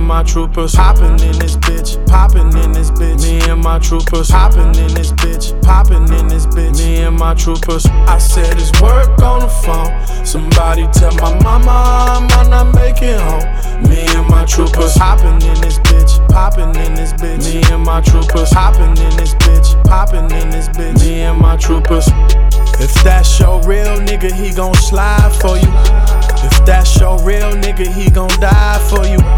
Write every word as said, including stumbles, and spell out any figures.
my troopers hopping in this bitch, popping in this bitch. Me and my troopers hopping in this bitch, popping in this bitch. Me and my troopers. I said it's work on the phone. Somebody tell my mama I might not make it home. Me and my troopers hopping in this bitch, popping in this bitch. Me and my troopers hopping in this bitch, popping in this bitch. Me and my troopers. If that's your real nigga, he gon' slide for you. If that's your real nigga, he gon' die for you.